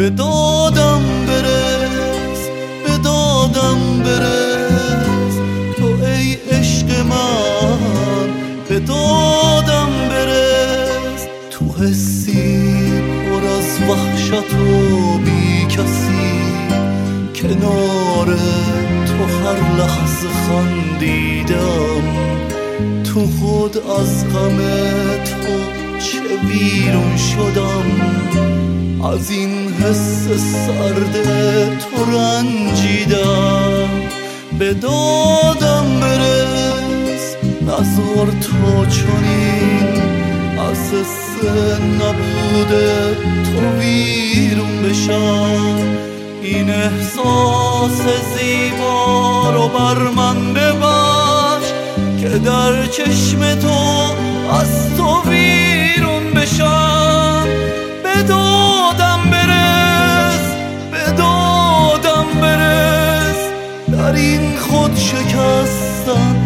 به دادم برس، به دادم برس، تو ای عشق من به دادم برس. تو حسی پر از وحشت و بی کسی، کنار تو هر لحظه خندیدم. تو خود از غم تو چه ویرون شدم، از این حس سرد تو رنجیدم. به دادم برس، نذار تا چنین از حس نبود تو ویرون بشم. این احساس زیبا رو بر من ببخش که در چشم تو از تو ویرون بشم. به دادم برس، به دادم برس، در این خود شکستن